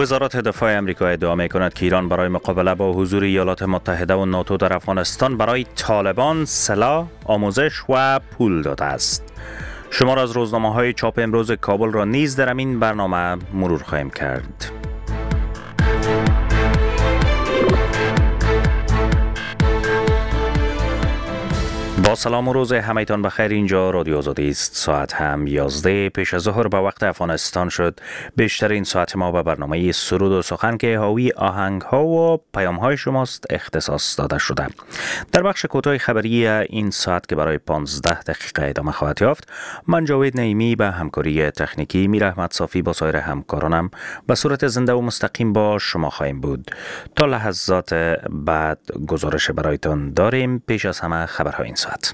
وزارت دفاع آمریکا ادعا می‌کند که ایران برای مقابله با حضور ایالات متحده و ناتو در افغانستان برای طالبان سلاح، آموزش و پول داده است. شمار از روزنامه‌های چاپ امروز کابل را نیز در این برنامه مرور خواهیم کرد. با سلام و روز همه‌تان بخیر. اینجا رادیو آزادی است. ساعت هم 11 پیش از ظهر به وقت افغانستان شد. بیشترین ساعت ما به برنامه سرود و سخن که حاوی آهنگ‌ها و پیام‌های شماست اختصاص داده شده. در بخش کوتاه خبری این ساعت که برای 15 دقیقه ادامه خواهد یافت، من جاوید نعیمی به همکاری تکنیکی، میر احمد صافی با سایر همکارانم به صورت زنده و مستقیم با شما خواهیم بود. تا لحظات بعد گزارش برایتان داریم. پیش از همه خبرهای این ساعت.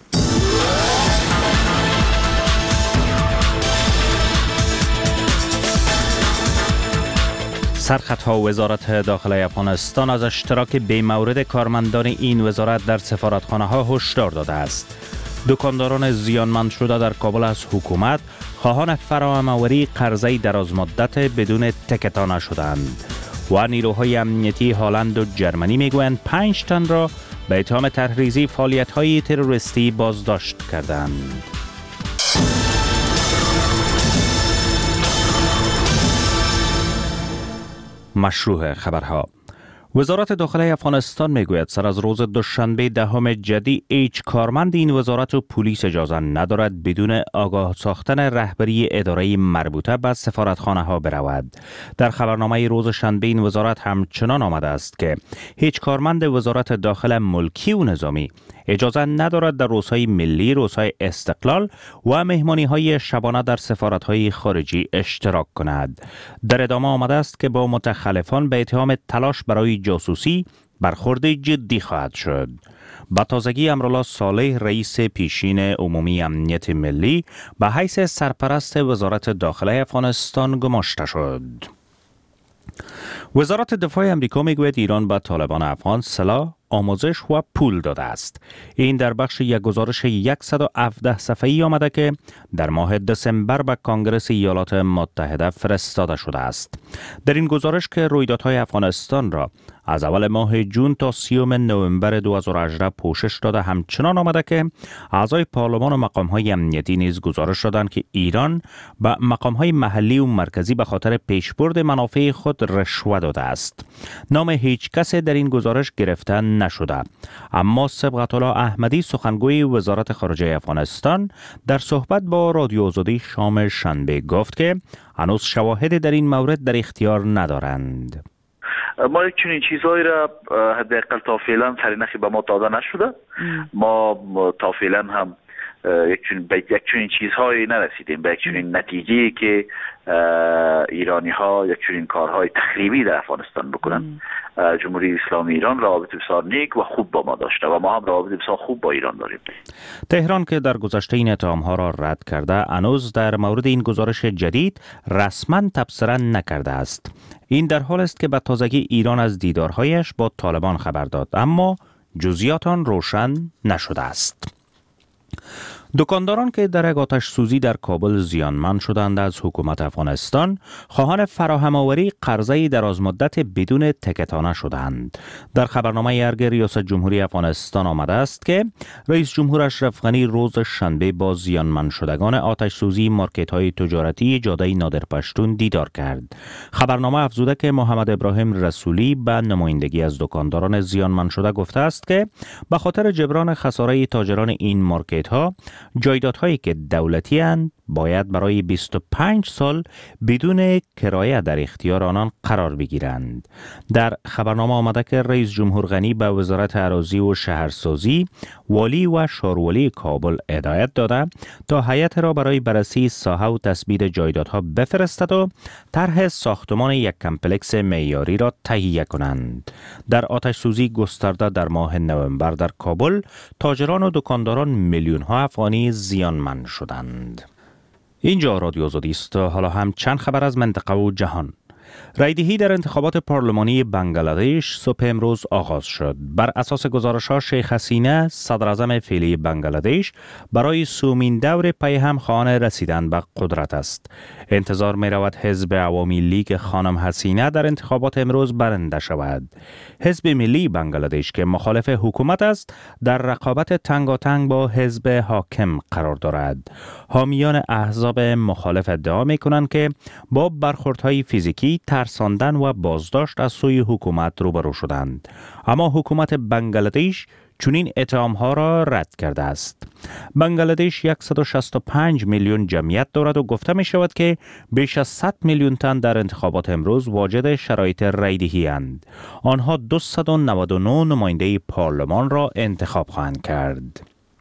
سرخطها وزارت داخلی افغانستان از اشتراک بی‌مورد کارمندان این وزارت در سفارتخانه‌ها هشدار داده است. دکانداران زیانمند شده در کابل از حکومت خواهان فراهم‌آوری قرضه درازمدت بدون تکتانه شدند و نیروهای امنیتی هلند و جرمنی میگویند 5 تن را به اتهام تحریزی فعالیت‌های تروریستی بازداشت کردند. مشروع خبرها. وزارت داخلی افغانستان میگوید سر از روز دوشنبه 10 جدی هیچ کارمند این وزارت و پلیس اجازه ندارد بدون آگاه ساختن رهبری اداره مربوطه به سفارتخانه ها برود. در خبرنامه روز شنبه این وزارت همچنان آمده است که هیچ کارمند وزارت داخل ملکی و نظامی اجازه ندارد در روزهای ملی، روزهای استقلال و مهمانی های شبانه در سفارت های خارجی اشتراک کند. در ادامه آمده است که با متخلفان به اتهام تلاش برای جاسوسی برخورد جدی خواهد شد. با تازگی امرالله صالح رئیس پیشین عمومی امنیت ملی به حیث سرپرست وزارت داخلی افغانستان گماشته شد. وزارت دفاع آمریکا میگوید ایران به طالبان افغان سلاح، آموزش و پول داده است. این در بخش یک گزارش 117 صفحه‌ای آمده که در ماه دسامبر به کنگره ایالات متحده فرستاده شده است. در این گزارش که رویدادهای افغانستان را از اول ماه جون تا 30 نوامبر 2018 پوشش داده، همچنان آمده که اعضای پارلمان و مقام‌های امنیتی نیز گزارش دادند که ایران به مقام‌های محلی و مرکزی به خاطر پیشبرد منافع خود رشوه داده است. نام هیچ کس در این گزارش گرفته نشده، اما صبغت الله احمدی سخنگوی وزارت خارجه افغانستان در صحبت با رادیو آزادی شام شنبه گفت که هنوز شواهدی در این مورد در اختیار ندارند. ما یک چنین چیزهایی را حداقل تا فعلا سرنخی به ما داده نشده. ما تا فعلا هم یک چنین چیزهایی نرسیدیم، به یک چنین نتیجه‌ای که ایرانی ها یک چنین کارهای تخریبی در افغانستان بکنن. جمهوری اسلامی ایران روابط بسیار نیک و خوب با ما داشته و ما هم روابط بسیار خوب با ایران داریم. تهران که در گذشته این اتهام‌ها را رد کرده، هنوز در مورد این گزارش جدید رسما تبصره نکرده است. این در حال است که به تازگی ایران از دیدارهایش با طالبان خبر داد، اما جزئیات آن روشن نشده است. دکانداران که در یک آتش سوزی در کابل زیانمند شدند از حکومت افغانستان خواهان فراهم‌آوری قرضه درازمدت بدون تکتانه شدند. در خبرنامه ارگ ریاست جمهوری افغانستان آمده است که رئیس جمهور اشرف غنی روز شنبه با زیانمند شدگان آتش سوزی مارکت‌های تجارتی جاده نادر پشتون دیدار کرد. خبرنامه افزوده که محمد ابراهیم رسولی به نمایندگی از دکانداران زیانمند شده گفته است که به خاطر جبران خسارات تاجران این مارکت‌ها جایدادهایی که دولتی اند باید برای 25 سال بدون کرایه در اختیار آنان قرار بگیرند. در خبرنامه آمده که رئیس جمهور غنی به وزارت اراضی و شهرسازی، والی و شاروالی کابل هدایت داده تا هیئت را برای بررسی ساحه و تثبیت جایدادها بفرستد و طرح ساختمان یک کمپلکس معیاری را تهیه کنند. در آتش سوزی گسترده در ماه نوامبر در کابل، تاجران و دکانداران میلیون‌ها افغانی زیانمند شدند. اینجا رادیو آزادی است. حالا هم چند خبر از منطقه و جهان. رایدهی در انتخابات پارلمانی بنگلادش صبح امروز آغاز شد. بر اساس گزارش‌ها شیخ حسینه صدراعظم فعلی بنگلادش برای سومین دور پی هم خواهان رسیدن به قدرت است. انتظار می رود حزب عوامی لیگ خانم حسینه در انتخابات امروز برنده شود. حزب ملی بنگلادش که مخالف حکومت است در رقابت تنگاتنگ با حزب حاکم قرار دارد. حامیان احزاب مخالف ادعا می کنند که با برخوردهای فیزیکی، ترساندن و بازداشت از سوی حکومت روبرو شدند. اما حکومت بنگلادش چنین اتهام‌ها را رد کرده است. بنگلادش 165 میلیون جمعیت دارد و گفته می شود که بیش از 100 میلیون تن در انتخابات امروز واجد شرایط رایدهی اند. آنها 299 نماینده پارلمان را انتخاب خواهند کرد.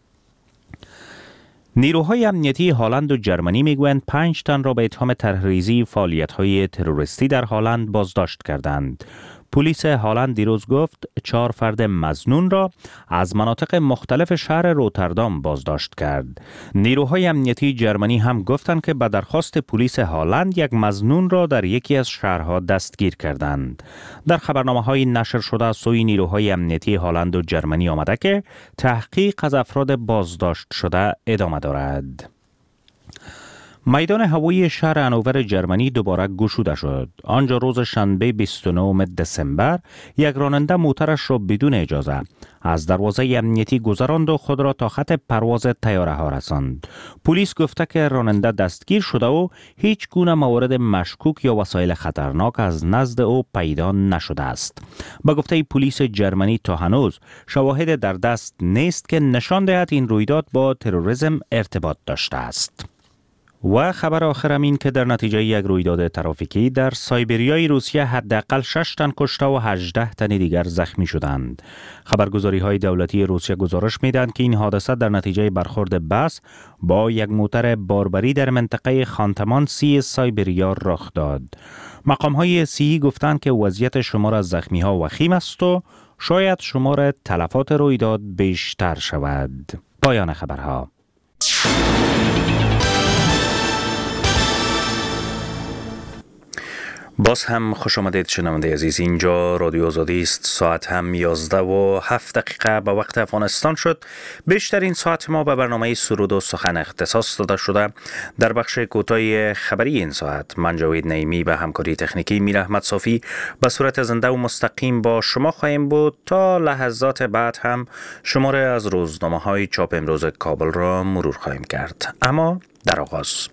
نیروهای امنیتی هلند و جرمنی میگویند 5 تن را به اتهام طرحریزی فعالیت‌های تروریستی در هلند بازداشت کردند. پلیس هلند دیروز گفت 4 فرد مظنون را از مناطق مختلف شهر روتردام بازداشت کرد. نیروهای امنیتی جرمنی هم گفتند که به درخواست پلیس هلند یک مظنون را در یکی از شهرها دستگیر کردند. در خبرنامه‌های نشر شده از سوی نیروهای امنیتی هلند و جرمنی آمده که تحقیق از افراد بازداشت شده ادامه دارد. میدان هوایی شهر هانوور جرمنی دوباره گشوده شد. آنجا روز شنبه 29 دسامبر یک راننده موترش را بدون اجازه از دروازه امنیتی گذراند و خود را تا خط پرواز طیاره ها رساند. پلیس گفته که راننده دستگیر شده و هیچ گونه موارد مشکوک یا وسایل خطرناک از نزد او پیدا نشده است. با گفته پلیس جرمنی تا هنوز شواهد در دست نیست که نشان دهد این رویداد با تروریسم ارتباط داشته است. و خبر آخرم این که در نتیجه یک رویداد ترافیکی در سایبریای روسیه حداقل 6 تن کشته و 18 تن دیگر زخمی شدند. خبرگزاری‌های دولتی روسیه گزارش می‌دهند که این حادثه در نتیجه برخورد بس با یک موتر باربری در منطقه خانتمان سی سایبریا رخ داد. مقام‌های صحی گفتند که وضعیت شمار از زخمی‌ها وخیم است و شاید شمار تلفات رویداد بیشتر شود. پایان خبرها. باز هم خوش آمدید شنونده عزیز. اینجا رادیو آزادی است. ساعت هم 11:07 به وقت افغانستان شد. بیشترین ساعت ما به برنامه سرود و سخن اختصاص داده شده. در بخش کوتاه خبری این ساعت من جاوید نعیمی به همکاری تکنیکی میر احمد صافی به صورت زنده و مستقیم با شما خواهیم بود. تا لحظات بعد هم شماره از روزنامه‌های چاپ امروز کابل را مرور خواهیم کرد. اما در آغاز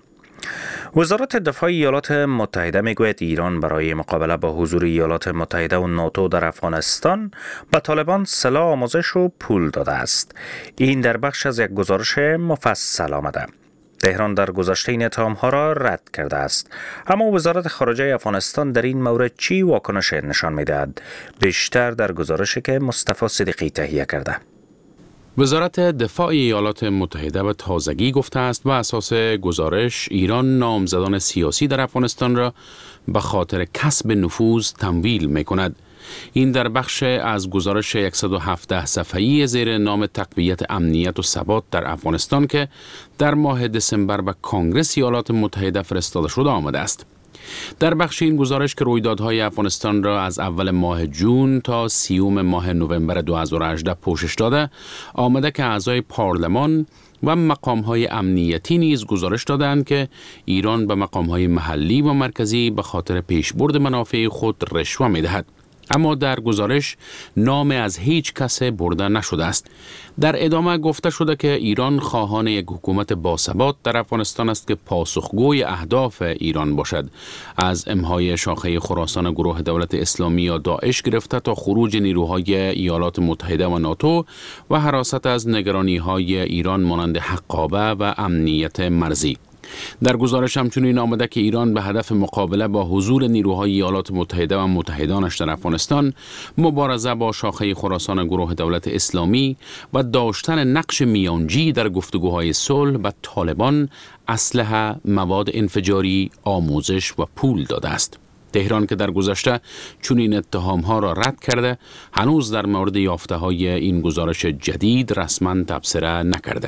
وزارت دفاع ایالات متحده میگوید ایران برای مقابله با حضور ایالات متحده و ناتو در افغانستان به طالبان سلاح آموزش و پول داده است. این در بخش از یک گزارش مفصل آمده. تهران در گذشته این اتهام‌ها را رد کرده است. اما وزارت خارجه افغانستان در این مورد چی واکنش نشان می‌دهد؟ بیشتر در گزارشی که مصطفی صدیقی تهیه کرده. وزارت دفاع ایالات متحده به تازگی گفته است بر اساس گزارش ایران نامزدان سیاسی در افغانستان را به خاطر کسب نفوذ تمویل می‌کند. این در بخش از گزارش 117 صفحه‌ای زیر نام تقویت امنیت و ثبات در افغانستان که در ماه دسامبر به کنگره ایالات متحده فرستاده شده آمده است. در بخش این گزارش که رویدادهای افغانستان را از اول ماه جون تا 30 ماه نوامبر 2018 پوشش داده آمده که اعضای پارلمان و مقام‌های امنیتی نیز گزارش دادند که ایران به مقام‌های محلی و مرکزی به خاطر پیشبرد منافع خود رشوه می‌دهد. اما در گزارش نام از هیچ کس برده نشده است. در ادامه گفته شده که ایران خواهان یک حکومت باثبات در افغانستان است که پاسخگوی اهداف ایران باشد، از امهای شاخه خراسان گروه دولت اسلامی یا داعش گرفته تا خروج نیروهای ایالات متحده و ناتو و حراست از نگرانی‌های ایران مانند حقابه و امنیت مرزی. در گزارش همچنین آمده که ایران به هدف مقابله با حضور نیروهای ایالات متحده و متحدانش در افغانستان، مبارزه با شاخه خراسان گروه دولت اسلامی و داشتن نقش میانجی در گفتگوهای صلح با طالبان، اسلحه، مواد انفجاری، آموزش و پول داده است. تهران که در گذشته چنین اتهام‌ها را رد کرده، هنوز در مورد یافته‌های این گزارش جدید رسما تبصره نکرده.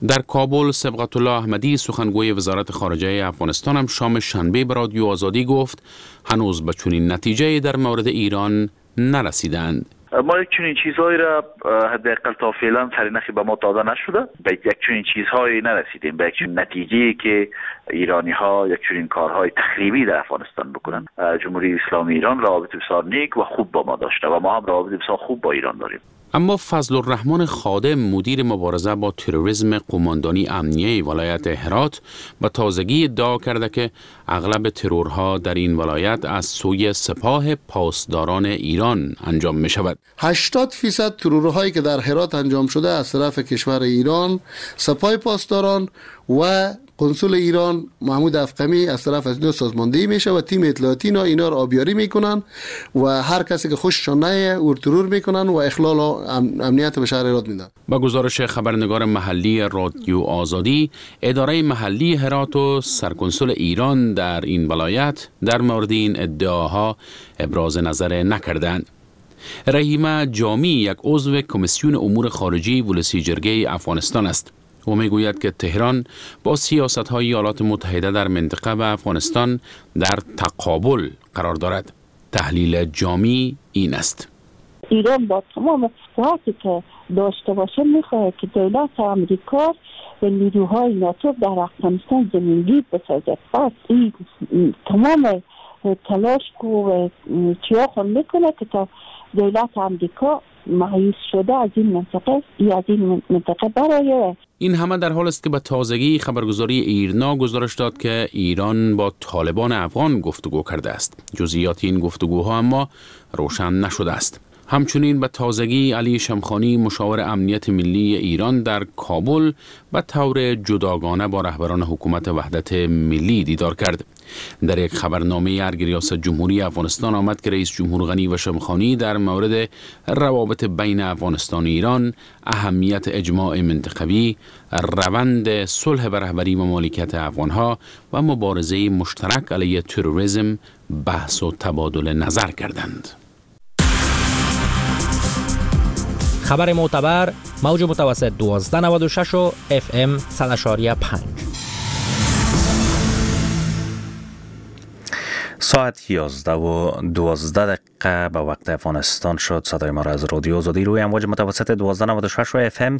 در کابل صبغت الله احمدی سخنگوی وزارت خارجه افغانستان هم شام شنبه به رادیو آزادی گفت هنوز به چنین نتیجه در مورد ایران نرسیدند. ما یک چنین چیزهایی را حداقل تا فعلا سرنخی به ما داده نشده، به یک چنین چیزهایی نرسیدیم، به یک چنین نتیجه‌ای که ایرانی ها یک چنین کارهای تخریبی در افغانستان بکنن. جمهوری اسلامی ایران روابط بسیار نیک و خوب با ما داشته و ما هم روابط بسیار خوب با ایران داریم. اما فضل الرحمن خادم مدیر مبارزه با تروریسم قماندانی امنیه ولایت هرات به تازگی ادعا کرده که اغلب ترورها در این ولایت از سوی سپاه پاسداران ایران انجام می شود. 80% ترورهایی که در هرات انجام شده از طرف کشور ایران، سپاه پاسداران و قنصل ایران محمود افخمی از طرف از اینا سازماندهی میشه و تیم اطلاعاتی اینا رو آبیاری میکنن و هر کسی که خوششان نیه او ترور میکنن و اخلال امنیت به شهر هرات میدن. با گزارش خبرنگار محلی رادیو آزادی، اداره محلی هرات و سرکنسول ایران در این ولایت در مورد این ادعاها ابراز نظر نکردند. رحیمه جامی یک عضو کمیسیون امور خارجی ولسی جرگه افغانستان است. او میگوید که تهران با سیاست‌های ایالات متحده در منطقه و افغانستان در تقابل قرار دارد. تحلیل جامی این است: ایران با تمام صحاتی که داشته باشه میخواهد که دولت آمریکا و نیروهای ناتو در افغانستان زمینگیر بسازد. پس این تمام تلاش و چیا خون میکنه که تا دولت آمریکا مایوس شده از این منطقه برای. این همه در حال است که به تازگی خبرگزاری ایرنا گزارش داد که ایران با طالبان افغان گفتگو کرده است. جزئیات این گفتگوها اما روشن نشده است. همچنین به تازگی علی شمخانی مشاور امنیت ملی ایران در کابل به طور جداگانه با رهبران حکومت وحدت ملی دیدار کرد. در یک خبرنامه ارگ ریاست جمهوری افغانستان آمد که رئیس جمهور غنی و شمخانی در مورد روابط بین افغانستان و ایران، اهمیت اجماع منطقوی، روند صلح به رهبری مملکت افغانها و مبارزه مشترک علیه تروریسم بحث و تبادل نظر کردند. خبر معتبر موج متوسط 1296 و FM 100.5. ساعت 11:12 به وقت افغانستان شد. صدای ما را از رادیو آزادی روی امواج متوسط 1296 و FM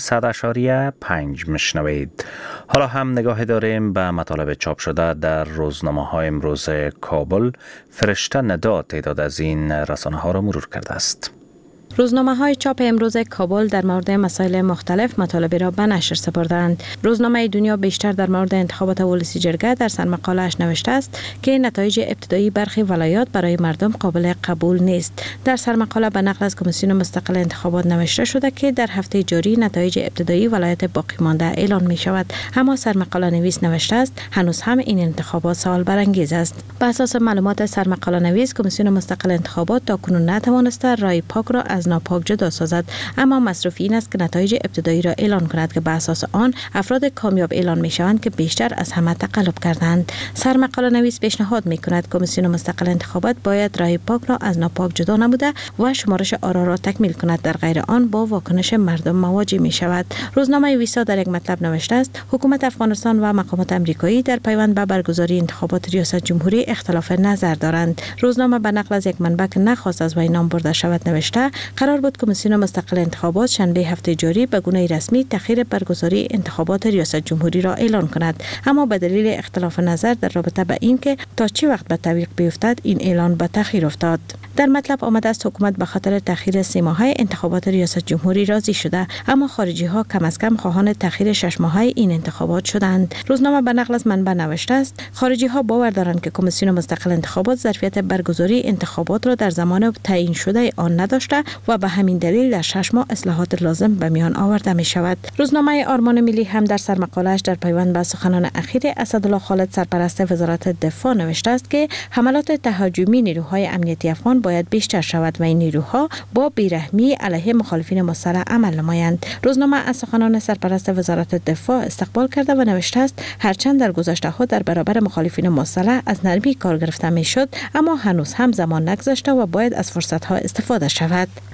100.5 میشنوید. حالا هم نگاه داریم به مطالب چاپ شده در روزنامه‌های امروز کابل. فرشته ندا تعداد از این رسانه‌ها را مرور کرده است. روزنامه‌های چاپ امروز کابل در مورد مسائل مختلف مطالبی را به نشر سپردند. روزنامه دنیا بیشتر در مورد انتخابات ولسی جرگه در سرمقاله‌اش نوشته است که نتایج ابتدایی برخی ولایات برای مردم قابل قبول نیست. در سرمقاله به نقل از کمیسیون مستقل انتخابات نوشته شده که در هفته جاری نتایج ابتدایی ولایت باقی مانده اعلان می شود. اما سرمقاله نویس نوشته است هنوز هم این انتخابات سوال برانگیز است. بر اساس معلومات سرمقاله نویس، کمیسیون مستقل انتخابات تاکنون نتوانسته رای پاک را از ناپاک جدا سازد، اما مصرف این است که نتایج ابتدایی را اعلان کند که بر اساس آن افراد کامیاب اعلان می شوند که بیشتر از همه تقلب کردند. سرمقاله نویس پیشنهاد می کند کمیسیون مستقل انتخابات باید رای پاک را از ناپاک جدا نموده و شمارش آرا را تکمیل کند، در غیر آن با واکنش مردم مواجه می شود. روزنامه ویسا در یک مطلب نوشته است حکومت افغانستان و مقامات آمریکایی در پیوند به برگزاری انتخابات ریاست جمهوری اختلاف نظر دارند. روزنامه به نقل از یک منبع که نخواست از وی نام برده شود نوشته قرار بود کمیسیون مستقل انتخابات شنبه هفته جاری به گونه رسمی تأخیر برگزاری انتخابات ریاست جمهوری را اعلان کند، اما به دلیل اختلاف نظر در رابطه به اینکه تا چه وقت به تعویق بیفتد این اعلان به تأخیر افتاد. در مطلب آمده است حکومت به خاطر تأخیر 3 ماهه انتخابات ریاست جمهوری راضی شده، اما خارجی ها کم از کم خواهان تأخیر 6 ماهه این انتخابات شدند. روزنامه به نقل از منبع نوشته است خارجی ها باور دارند که کمیسیون مستقل انتخابات ظرفیت برگزاری انتخابات را در زمان تعیین شده آن نداشته و به همین دلیل در 6 ماه اصلاحات لازم به میان آورده می شود. روزنامه آرمان ملی هم در سرمقاله‌اش در پیوند به سخنان اخیر اسدالله خالد سرپرست وزارت دفاع نوشته است که حملات تهاجمی نیروهای امنیتی افغان باید بیشتر شود و این نیروها با بیرحمی علیه مخالفین مسلح عمل نمایند. روزنامه از سخنان سرپرست وزارت دفاع استقبال کرده و نوشته است هرچند در گذشته‌ها در برابر مخالفین مسلح از نرمی کار گرفته میشد، اما هنوز هم زمان نگذشته و باید از فرصت‌ها استفاده شود.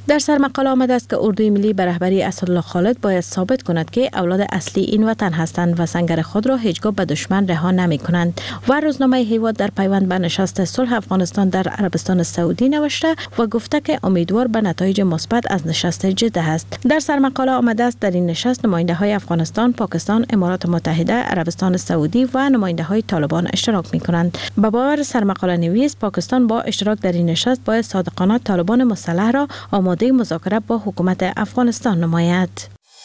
در سرمقاله آمده است که اردوی ملی به رهبری اسدالله خالد باید ثابت کند که اولاد اصلی این وطن هستند و سنگر خود را هیچگاه به دشمن رها نمی کنند. و روزنامه هیواد در پیوند به نشست صلح افغانستان در عربستان سعودی نوشته و گفته که امیدوار به نتایج مثبت از نشست جده است. در سرمقاله آمده است در این نشست نماینده های افغانستان، پاکستان، امارات متحده، عربستان سعودی و نماینده های طالبان اشتراک می کنند. به باور سرمقاله نویس، پاکستان با اشتراک در این نشست باید صادقانه طالبان مسلح را آماده مذاکره با حکومت افغانستان نماید.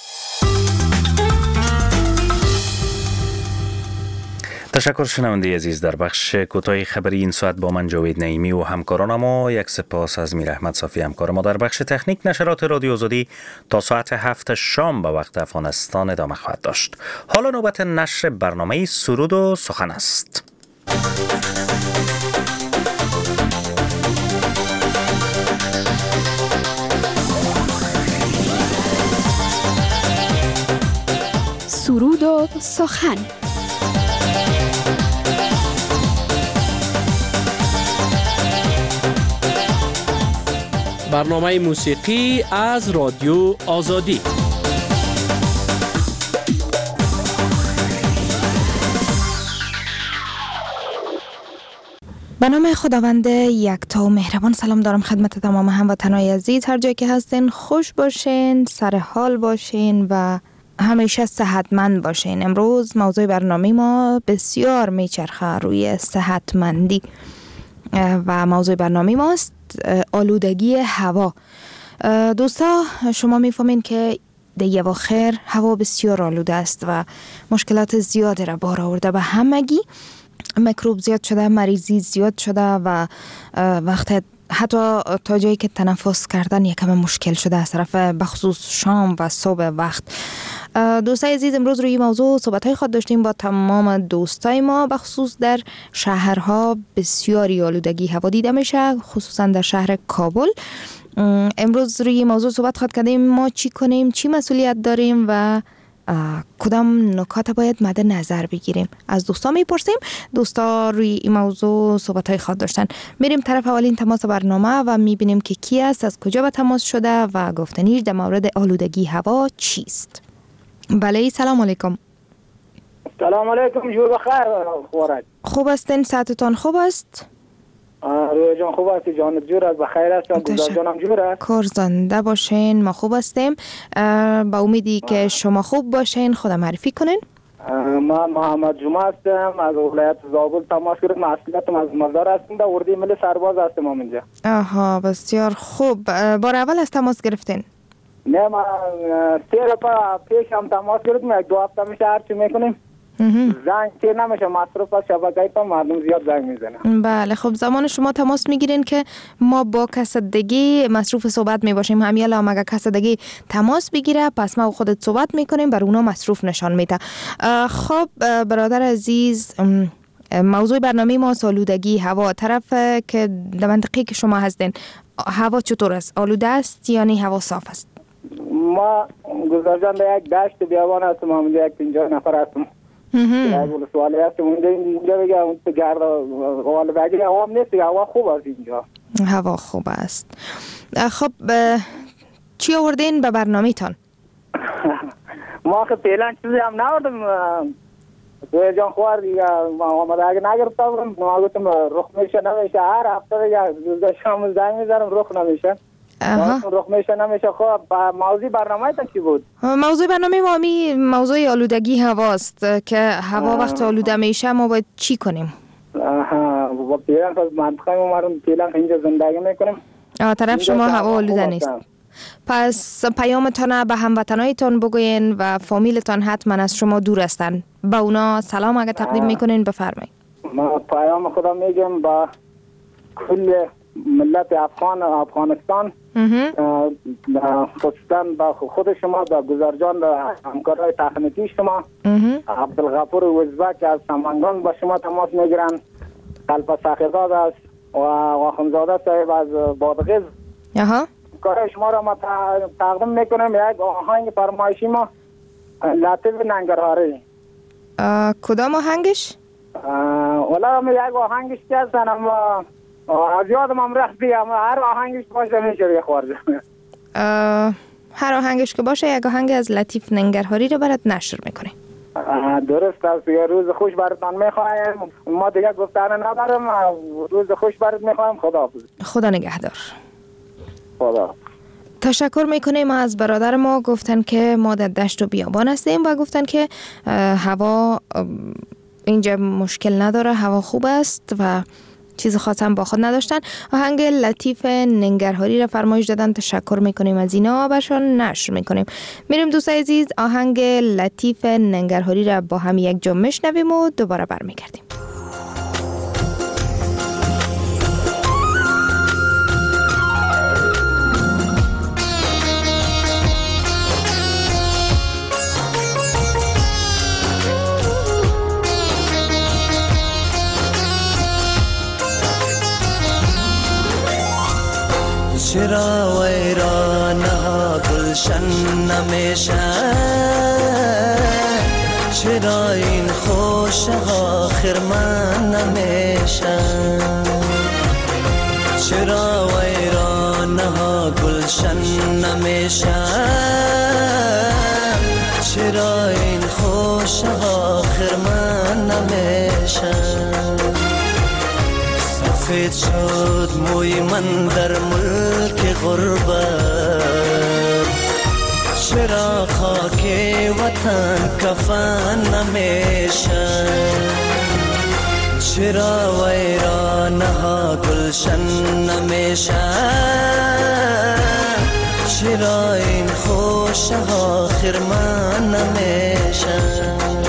تشکر شنونده عزیز. در بخش کوتاه خبری این ساعت با من جاوید نعیمی و همکاران ما یک سپاس از میر احمد صافی همکار ما. در بخش تکنیک نشرات رادیو آزادی تا ساعت 7 شام به وقت افغانستان ادامه خواهد داشت. حالا نوبت نشر برنامه سرود و سخن است. سرود و سخن. برنامه موسیقی از رادیو آزادی. به نام خداوند یکتا و مهربان سلام دارم خدمت تمام هموطنان عزیز. هر جایی که هستین خوش باشین، سر حال باشین و همیشه صحتمند باشین. امروز موضوع برنامه ما بسیار میچرخه روی صحتمندی و موضوع برنامه ماست آلودگی هوا. دوستا شما میفهمین که در یه اواخر هوا بسیار آلوده است و مشکلات زیادی را بار آورده به همگی. میکروب زیاد شده، مریضی زیاد شده و وقت حتی تا جایی که تنفس کردن یکم مشکل شده از طرف بخصوص شام و صبح وقت. دوستای عزیز امروز روی موضوع صحبت‌های خود داشتیم با تمام دوستای ما. بخصوص در شهرها بسیاری آلودگی هوا دیده میشه، خصوصا در شهر کابل. امروز روی موضوع صحبت خود کردیم ما چی کنیم، چی مسئولیت داریم و کدام نکات باید مد نظر بگیریم. از دوستا میپرسیم. دوستا روی این موضوع صحبت‌های خود داشتن. میریم طرف اولین تماس برنامه و میبینیم که کی است، از کجا به تماس شده و گفتنیش در مورد آلودگی هوا چیست. بله سلام علیکم. سلام علیکم، جور بخیر خورد. خوب هستین؟ صحتتان خوب است؟ روی جان خوب است، جان جور است، بخیر است، گزار جانم جور است. کار زنده باشین، ما خوب هستیم. با امیدی که شما خوب باشین خدا معرفی کنین. ما محمد جمعه هستم از ولایت زابل تماس گرفتم. اصلیتم از مزار هستم، در اردوی ملی سرباز هستم اینجا. آها بسیار خوب. بار اول از تماس گرفتین؟ نه ما 3 روز پیش هم تماس گرفتم، 1-2 هفته میشه هرچی میکنیم زنگ که نمیشه، مصرف از شبکه تا مردم زیاد زنگ میزنن. بله خب زمان شما تماس میگیرین که ما با کس دیگه مصروف صحبت میباشیم. همین الان اگه کس دیگه تماس بگیره پس ما خودت صحبت میکنیم، بر اونا مصروف نشان میده. خب برادر عزیز، موضوع برنامه ما آلودگی هوا. طرف که در منطقه که شما هستین هوا چطور است؟ آلوده است یعنی هوا صاف است؟ ما گزار جان در یک دشت بیابان هستم، همونجا 50 نفر هستم. یک سوالی هستم اینجا بگه اون تو گرد آلودگی هوا هم نیست، هوا خوب است اینجا. هوا خوب است. خب چی آوردین به برنامه تان؟ ما که پیلان چیزی هم ناوردم روی جان خوار دیگه. آمده اگه نگرفته بودم ما گفتم رخ میشه نمیشه، هر هفته دیگه شام زنگ میزنم رخ نمیشه. رخ میشه نمیشه. خب موضوع برنامه تا چی بود؟ موضوع برنامه ما موضوع آلودگی هواست که هوا وقت آلوده میشه ما باید چی کنیم؟ با پیلان پس منطقه ما مردم پیلان اینجا زندگی میکنیم. طرف شما هوا آلوده نیست. پس پیامتان به هموطنایتان بگوین و فامیلتان حتما از شما دور هستن، با اونا سلام اگه تقدیم میکنین بفرمایید. ما پیام خدا میگم با کل ملت افغانستان، خصوصا با خود شما، با گزار جان، با همکارای تکنیکی شما، عبدالغفور وزبک از سمنگان با شما تماس میگیرن، قلب ساخیزاد است و آخونزاده صاحب از بادغیز. کار شما را ما تقدیم میکنم. یک آهنگ فرمایشی ما لطیف ننگرهاری. کدام آهنگش؟ والا یک آهنگش که هستن اما از یادم هم رفت دیگه، اما هر آهنگش باشه میشه یه خورده. هر آهنگش که باشه یک آهنگ از لطیف ننگرهاری رو برات نشر میکنیم. درست است. روز خوش براتان میخوایم. ما دیگه گفتن ندارم. روز خوش برات میخوایم. خدا نگهدار. خدا. تشکر میکنیم از برادر ما. گفتن که ما در دشت و بیابان هستیم و گفتن که هوا اینجا مشکل نداره، هوا خوب است و چیز خاص هم با خود نداشتن. آهنگ لطیف ننگرهاری را فرمایش دادن. تشکر میکنیم از اینا، برشان نشر میکنیم. میریم دوستای عزیز آهنگ لطیف ننگرهاری را با هم یک جا میشنویم و دوباره برمیگردیم. چرا ویرانها گلشن نمیشه، چرا این خوشها خرمن نمیشه، چرا ویرانها گلشن نمیشه، چرا این خوشها خرمن نمیشه. سفید شد موی من در ملک غربت، چرا خاک وطن کفن نمیشه، چرا ویرانها گلشن نمیشه، چرا این خوشها خرمن نمیشه.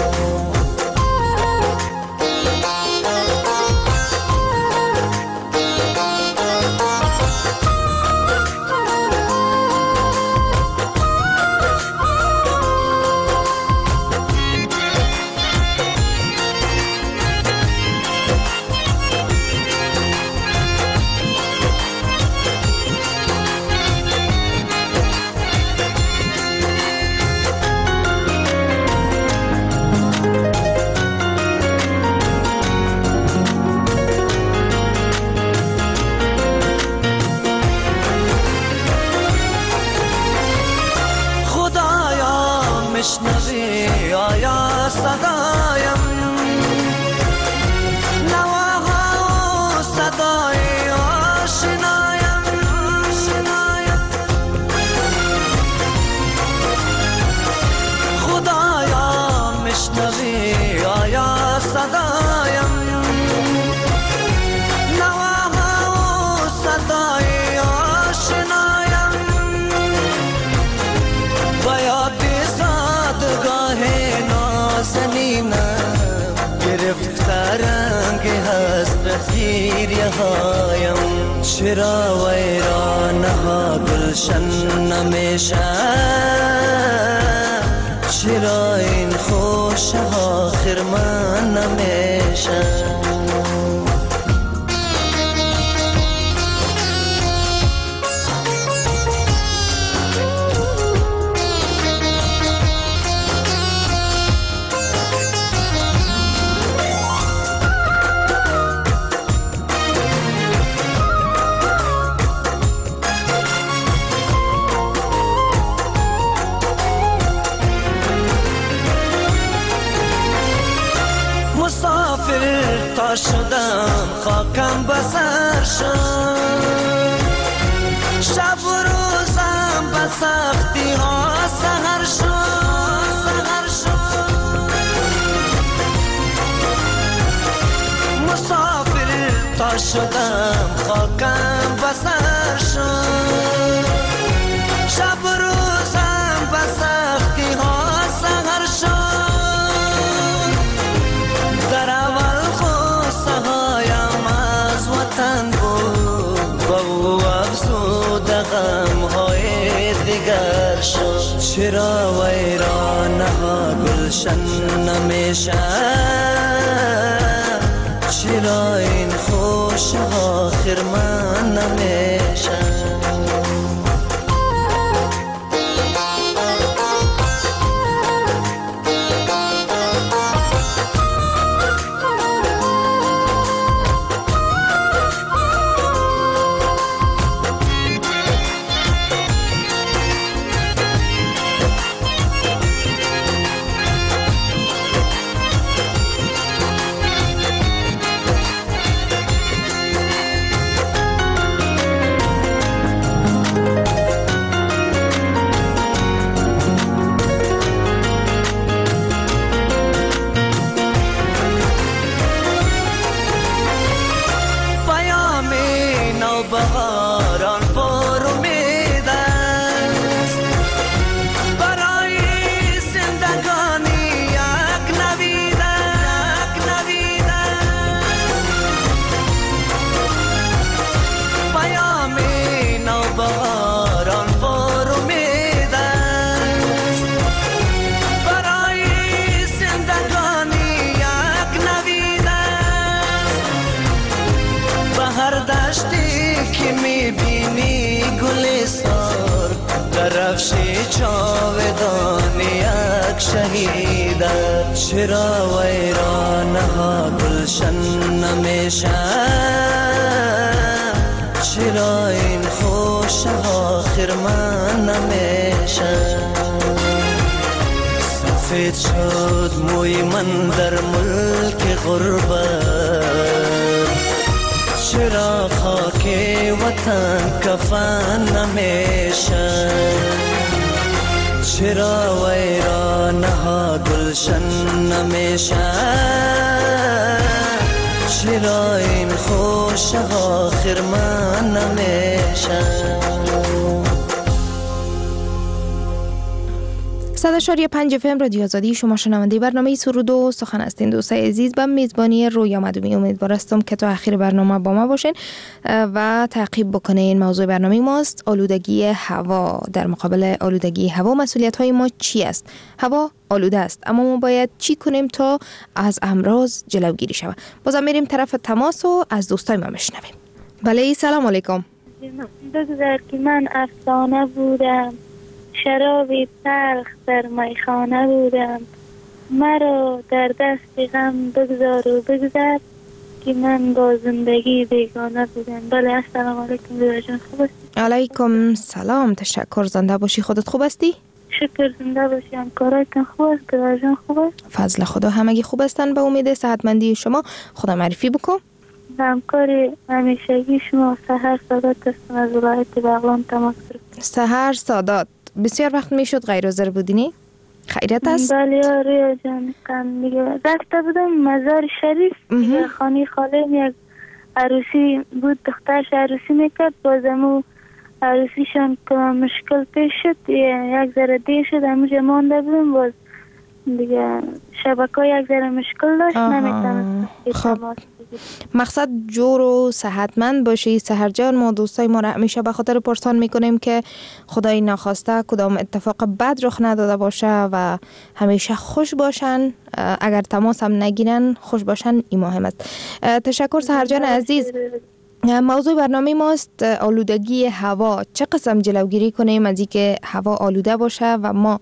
مشنوی آیا صدایم، نواها و صدای آشنایم، خدایا مشنوی آیا صدایم، نواها و صدای آشنایم، باید گرفتارنگ حسرت گیریه هایم، چرا ویرانها گلشن نمیشه، چرا این خوشها خرمن نمیشه. شدم خاکم بسر شد، شب و روزم به سختی ها سهر شد، مسافر تا شدم خاکم بسر شد، شب و روزم به سختی ها سهر شد، در اول سهایم از وطن بود با او افزود غمهای دیگر شد، چرا ویرانها گلشن نمیشه، چرا این خوشها خرمن نمیشه. چرا ویرانه ها گلشن نمیشن، چرا این خوش ها خرمن نمیشن. سفید شد موی من در ملک غربت، چرا خاک وطن کفن نمیشن، چرا ویرانه ها گلشن نمیشن، چرا این خوش ها خرمن نمیشن. 100.5 FM رادیو آزادی، شما شنونده برنامه سرود و سخن هستین. دوستای عزیز، به میزبانی رویا مدومی امیدوار هستم که تا آخر برنامه با ما باشین و تعقیب بکنین. موضوع برنامه ماست آلودگی هوا. در مقابل آلودگی هوا مسئولیت های ما چی است؟ هوا آلوده است، اما ما باید چی کنیم تا از امراض جلوگیری شود؟ بازم میریم طرف تماس و از دوستای ما میشنویم. بله، سلام علیکم. بگذار که من افسانه بودم، شرابی تلخ در میخانه بودم، مرا در دست غم بگذار و بگذر که من با زندگی بیگانه بودم. بله، السلام علیکم دولا جان، خوب هستی؟ علیکم سلام، تشکر. زنده باشی. خودت خوب هستی؟ شکر، زنده باشی. همکارایتان خوب است؟ دولا جان خوب است؟ فضل خدا همگی خوب هستن. به امید صحتمندی شما خدا معرفی بکن. همکار همیشگی شما سحر سادات هستم از ولایت بغلان تماس گرفتم. سحر سادات، بسیار وقت میشد غیر حاضر بودینی؟ خیرت است؟ بله رویا جان، کم دیگه رفته بودم مزار شریف، خانه خالم یک عروسی بود، دخترش عروسی میکرد، بازمو عروسیشان که مشکل پیش شد، یک ذره دیر شد، همونجا مانده بودم، باز دیگه شبکه یک ذره مشکل داشت، نمیتونم. خب مقصد جور و صحتمند باشی سحر جان. ما دوستای ما را همیشه به خاطر پرسان میکنیم که خدای ناخواسته کدام اتفاق بد رخ نداده باشه و همیشه خوش باشن، اگر تماس هم نگیرن خوش باشن، این مهم است. تشکر سحر جان عزیز. موضوع برنامه ماست آلودگی هوا. چه قسم جلوگیری کنیم از اینکه هوا آلوده باشه و ما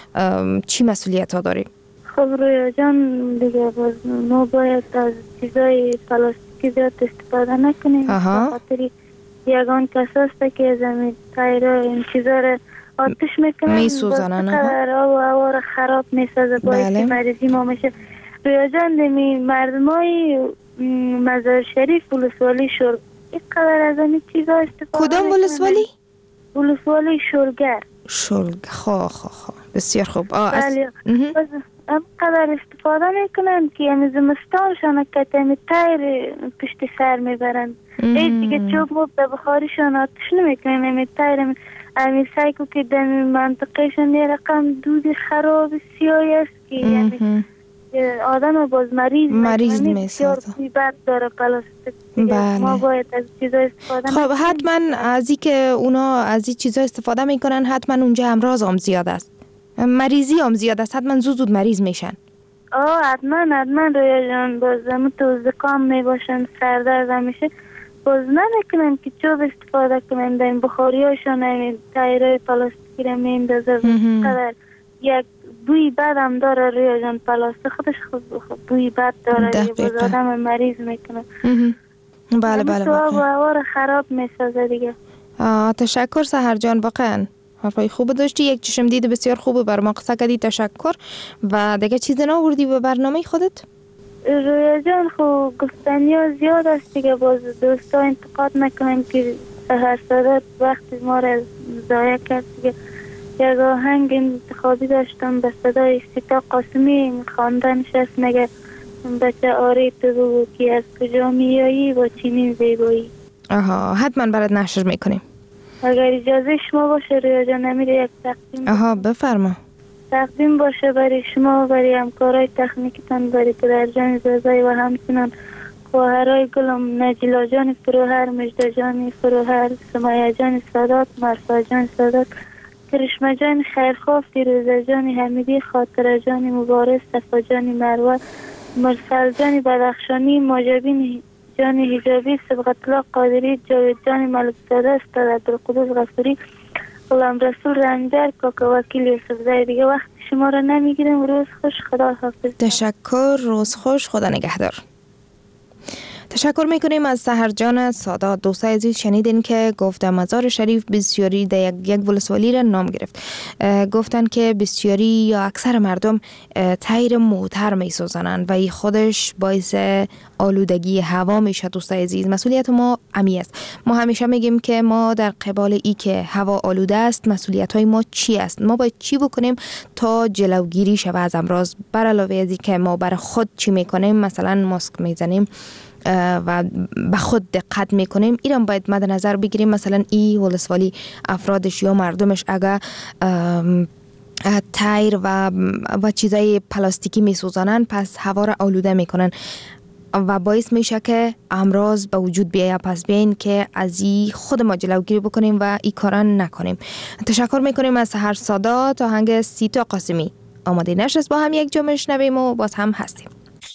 چی مسئولیت ها داریم؟ خب رویا جان، دیگه باز ما باید از چیزای پلاستیکی زیاد استفاده نکنیم. خاطر یگان کساست که زمین تایرها این چیزا رو آتش میکنن، میسوزنن، آب و هوا رو خراب میسازه، باعث مریضی ما میشه. رویا جان، دمی مردمای مزار شریف ولسوالی شور اینقدر از این چیزا استفاده کدام ولسوالی؟ ولسوالی شورگر. خب بسیار خوب. بله، همقدر استفاده میکنن که همین زمستانشان که همین تایر پشت سر میبرن، این دیگه چوب موب در بخاریشان آتش نمیکنن، همین تایر همین سایکو که در منطقهشان یه رقم دود خراب سیاهی است که یعنی آدم باز مریض میسازه. بسیار بد داره پلاستیک. بله. ما باید از چیزا استفاده خب حتما از این که اونا از این چیزا استفاده میکنن حتما اونجا امراض هم زیاد است، مریضی هم زیاد است، حتما زود مریض میشن. حتما رویا جان، باز تو زکام میباشن، سردرد میشه، باز نمیکنن که چوب استفاده کنن، در این بخاری هاشون این تایرهای پلاستیکی رو میندازه، قدر یک بوی بد هم داره رویا جان، پلاستیک خودش بوی بد داره، باز آدم مریض میکنه. بله. تو آب و هوا رو خراب میسازه دیگه. تشکر سحر جان، واقعا حرفای خوب داشتی، یک چشم دید بسیار خوبه بر ما قصه کردی. تشکر. و دیگه چیز نآوردی به برنامه خودت؟ رویا جان، خب گفتنی ها زیاد است دیگه، باز دوستا انتقاد نکنن که سحر سادات وقت ما را ضایع کرد دیگه. یک آهنگ انتخابی داشتم به صدای سیتا قاسمی، خواندنش است، مگه بچه آره تو بگو که از کجا میایی با چنین زیبایی. حتما برات نشر میکنیم اگر اجازه شما باشه رویا جان. نمیره یک تقدیم بفرما. تقدیم باشه برای شما، برای همکارای تکنیکتان، برای پدر جان زازای و همچنان خواهرای گلم، نجلا جان فروهر، مجده جان فروهر، سمایه جان سادات، مرسا جان سادات، کرشمه جان خیرخواه، فیروزه جان حمیدی، خاطره جان مبارز، صفا جان مروه، مرسل جان بدخشانی، ماجبین جان حجابی، سبقت الله قادری، جاوید جان ملک زاده، استاد عبدالقدوس غفوری، غلام رسول رنجر، کاکا وکیل یوسف زای. دیگه وقت شما را نمیگیرم. روز خوش، خدا حافظ. تشکر، روز خوش، خدا نگهدار. تشکر میکنیم از سحر جان سادات. دوستای عزیز شنیدین که گفت مزار شریف بسیاری در یک ولسوالی را نام گرفت. گفتن که بسیاری یا اکثر مردم تایر موتر میسوزنند و این خودش باعث آلودگی هوا میشه. دوستای عزیز مسئولیت ما عمی است. ما همیشه میگیم که ما در قبال ای که هوا آلوده است مسئولیت های ما چی است؟ ما باید چی بکنیم تا جلوگیری شود از امراض؟ بر علاوه از که ما برای خود چی میکنیم، مثلا ماسک میزنیم و به خود دقت میکنیم، ایران باید مد نظر بگیریم. مثلا ای ولسوالی افرادش یا مردمش اگر تایر و چیزای پلاستیکی میسوزانن پس هوا را آلوده میکنن و باعث میشه که امراض به وجود بیاید. پس بیاین که از این خود ما جلوگیری بکنیم و این کارا نکنیم. تشکر میکنیم از سحر سادات. آهنگ سیتا قاسمی آماده نشست با هم یک جا میشنویم و باز هم هستیم.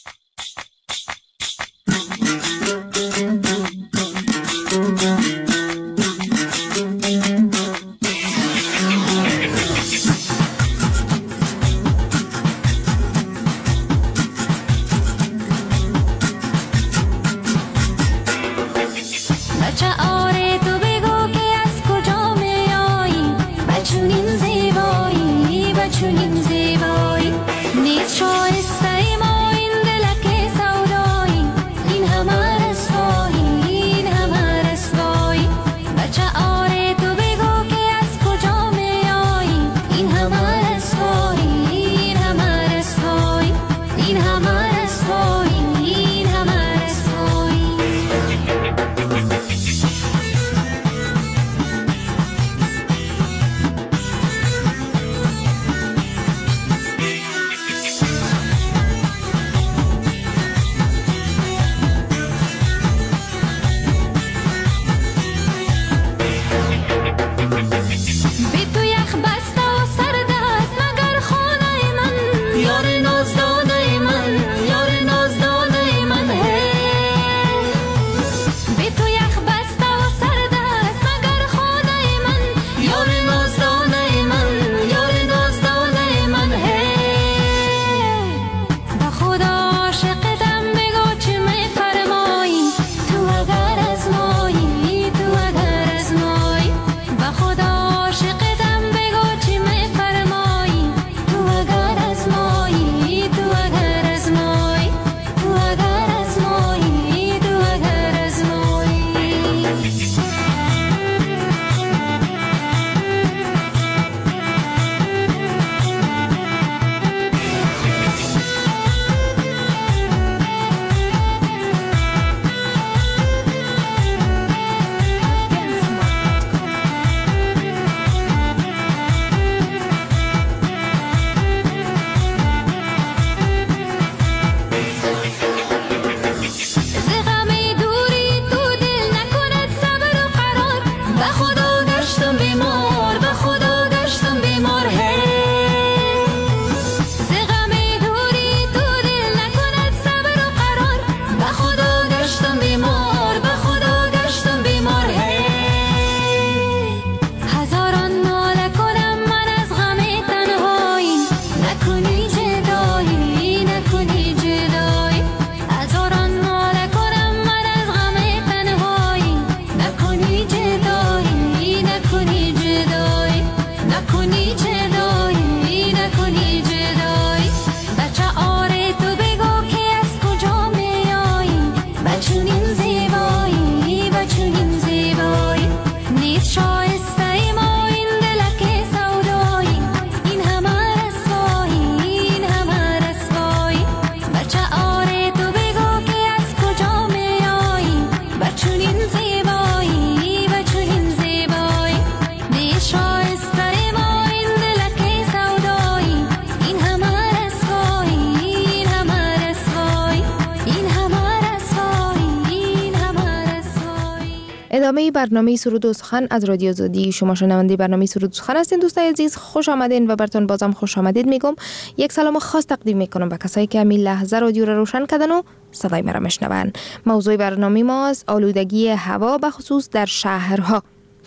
ادامه برنامه سرود و سخن از رادیو آزادی. شما شنونده برنامه سرود و سخن هستین. دوستای عزیز خوش آمدین و براتون بازم خوش آمدید میگم. یک سلام خاص تقدیم میکنم به کسایی که همین لحظه رادیو را روشن کردن و صدای مرا میشنون. موضوع برنامه ما از آلودگی هوا به خصوص در شهرها.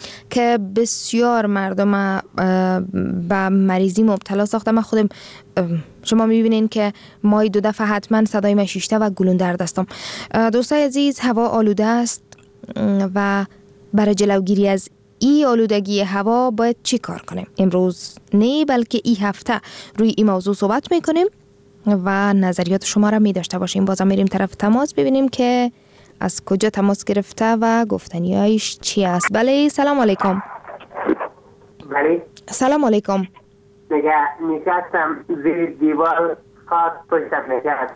که بسیار مردم به مریضی مبتلا ساخته. من خودم شما میبینین که مای 2 دفعه حتما صدای من شیشته و گلون در دستم. دوستای عزیز، هوا آلوده است و برای جلوگیری از این آلودگی هوا باید چی کار کنیم؟ امروز نه بلکه این هفته روی این موضوع صحبت میکنیم و نظریات شما را می داشته باشیم. بازم میریم طرف تماس ببینیم که از کجا تماس گرفته و گفتنیایش چی است. بله، سلام علیکم. بله سلام علیکم. دیگه نشستم زیر دیوار خاص پشتم نشست.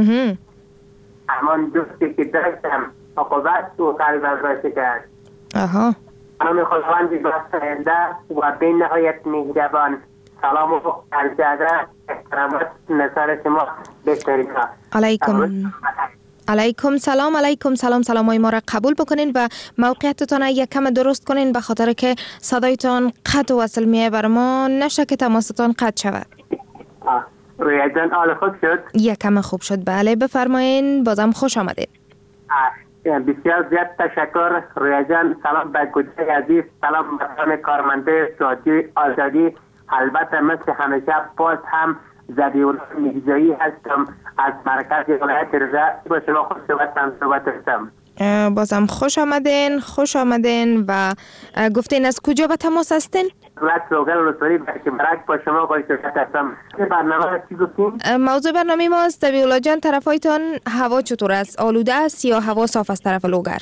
همان دوستی که داشتم عقوبت و قلبم را شکست. نام خداوندی بخشاینده و به نهایت مهربان. سلام و عرض احترامات نثار شما بهترین علیکم سلام. سلامای ما را قبول بکنین و موقعیتتان یک کم درست کنین، به خاطر که صدایتان قطع وصل میه بر ما، نشه که تماستان قطع شود. رویا جان حال خوب شد؟ یک کم خوب شد. بله بفرمایین، بازم خوش آمدید. بسیار زیاد تشکر رویا جان. سلام به گوجه عزیز، سلام به تمام کارمنده رادیو آزادی. البته مثل همیشه باز هم زبیح میرزایی هستم از مرکز ولایت رضا. با شما صحبت هستم. بازم خوش آمدین و گفتین از کجا به تماس هستین؟ ولایت لوگر ولسوالی برک با شما صحبت هستم. برنامه چی گفتین؟ موضوع برنامه ما است زبیح الله جان، طرفایتان هوا چطور است؟ آلوده است یا هوا صاف است طرف لوگر؟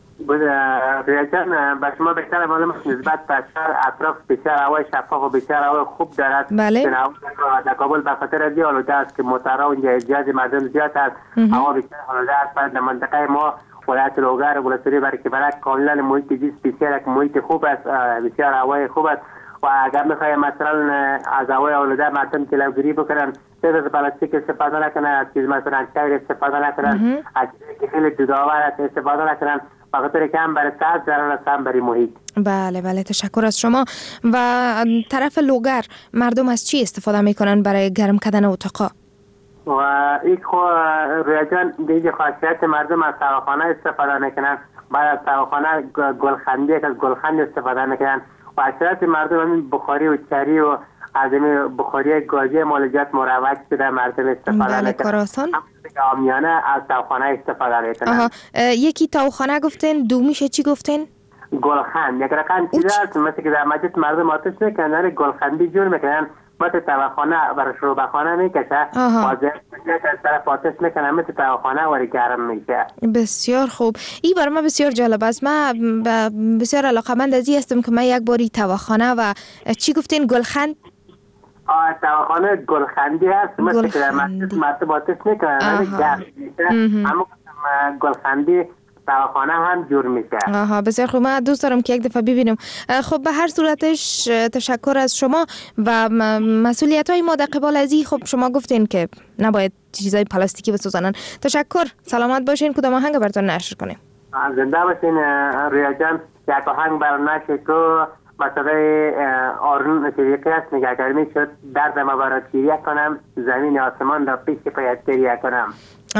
ریاضان به شما بهتر معلوم است نسبت به شهر اطراف بسیار هوای شفاف و بسیار هوای خوب دارد. بله. در کابل به خاطر از آلوده است که موترها اونجا زیاد مردم زیاد است. هوا بسیار آلوده است. در منطقه ما ولایت لوگر و ولسوالی برک کاملا محیط زیست بسیار یک محیط خوب است، بسیار هوای خوب است. و اگر میخوایم مثلا از هوای آلوده مردم جلوگیری بکنن، از پلاستیک استفاده نکنن، از چیز مثلا شیر استفاده نکنن، از چیزی که خیلی دودآور استفاده نکنن، بخاطر که هم برای صحت ضرر است هم برای محیط. بله تشکر از شما. و طرف لوگر مردم از چی استفاده میکنن برای گرم کردن اتاقا؟ و این رویا جان دیگه خاصیت مردم از سواخانه استفاده نکنن، بعد از سواخانه گلخندی از گلخند استفاده نکنن و اکثریت مردم همین بخاری و چری و از این بخاری گازی مالجات مروج شده مردم استفاده نکنن. کارآسان عامیانه از تاوخانه استفاده نکنن. یکی تاوخانه گفتین، دومیشه چی گفتین؟ گلخند. یک رقم چیز هست مثل که در مجلس مردم آتش میکنن گلخندی جور میکنن، مثل تاوخانه برای شروبخانه میکشه واضح از طرف آتش میکنن مثل تاوخانه ولی گرم میشه. بسیار خوب. این برای من بسیار جالب است. من بسیار علاقمند از این هستم که من یک باری تاوخانه و چی گفتین گلخند؟ تاوخانه گلخندی هست مثل که در مجلس مردم آتش میکنن گرم میشه، اما گلخندی تاوخانه هم جور میشه. بسیار خوب. من دوست دارم که یک دفعه ببینم. خب به هر صورتش تشکر از شما و مسئولیت های ما در قبال از این. خب شما گفتین که نباید چیزای پلاستیکی بسوزانن. تشکر، سلامت باشین. کدام آهنگ براتون نشر کنیم؟ زنده باشین رویا جان. یک آهنگ برای نشر تو مسئله آرون صدیقی هست میگه اگر میشد دردم برات گریه کنم، زمین آسمان را پیش پایت گریه کنم.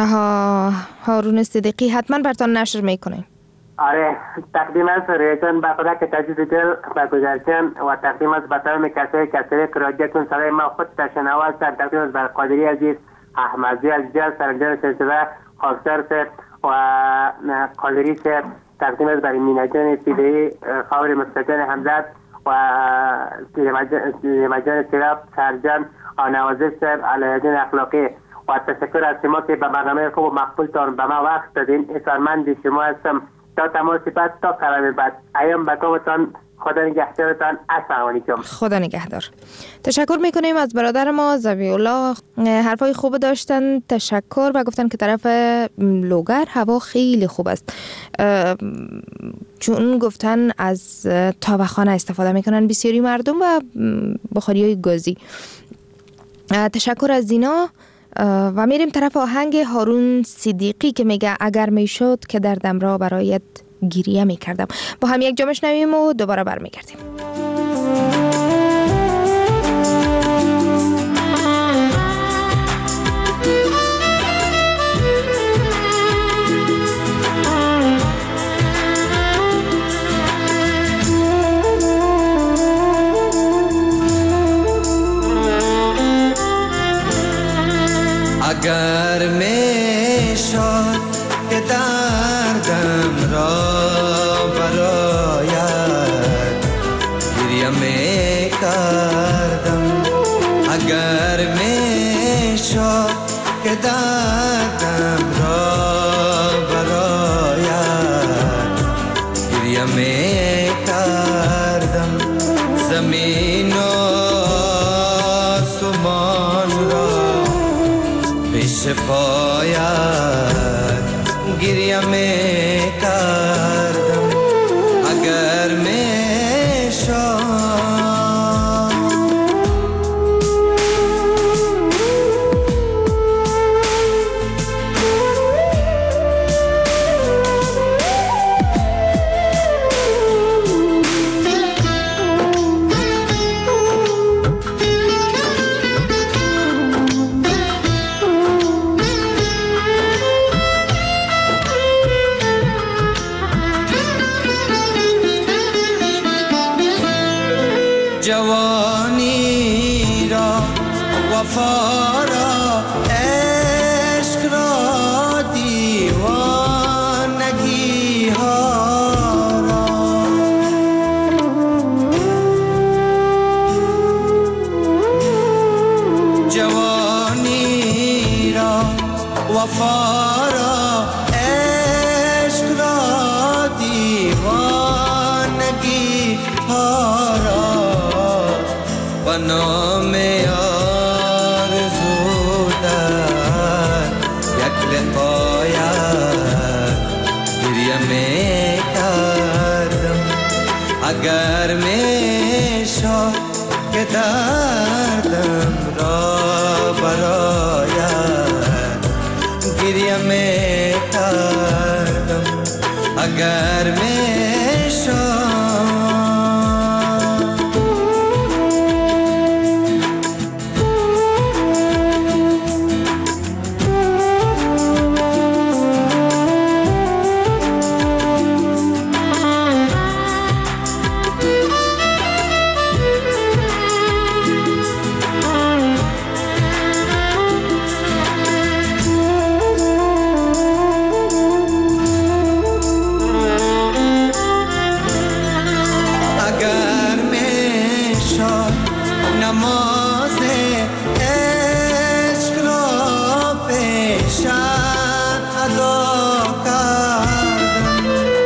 هارون صدیقی حتما براتون نشر میکنه. آره، تقدیم از ریتون با خدا که تجدید دل با گذارتن و تقدیم از با تمام کسایی که سریع رادیوتون صدای ما خود تشنوا هستند. تقدیم از بر قادری عزیز، احمدی عزیز، سرانجام سلسله خاکسار سر و قادری سر. تقدیم از برای مینا جان فیدهی، خاور مستجان حمزت و لیمجان سراب سرجان آنوازه سر علیدین اخلاقی. و تشکر از شما که به برنامه خوب و مقبولتان به ما وقت دادین. احترامند شما هستم. تا تماسی بعد تا کلمه بعد ایام بکامتان. خدا نگهدارتان. السلام علیکم. خدا نگهدار. تشکر میکنیم از برادر ما زبیح الله. حرفای خوب داشتن. تشکر و گفتن که طرف لوگر هوا خیلی خوب است، چون گفتن از تاوخانه استفاده میکنن بسیاری مردم و بخاری های گازی. تشکر از اینا و میریم طرف آهنگ هارون صدیقی که میگه اگر میشد که دردم را برایت گریه میکردم. با هم یک جا میشنویم و دوباره برمیگردیم. اگر میشد که دردم را برایت گریه میکردم، اگر میشد که دردم را برایت گریه میکردم، زمین و آسمان را پیش پایت گریه میکردم، اگر میشد جوانی را، وفا را، عشق را، دیوانگی ها را، جوانی را، وفا را، عشق را، دیوانگی ها را به نام آرزو در یک لقایت گریه میکردم، اگر میشد که دردم را برایت گریه میکردم، اگر میشد نماز عشق را پیشت ادا کردم،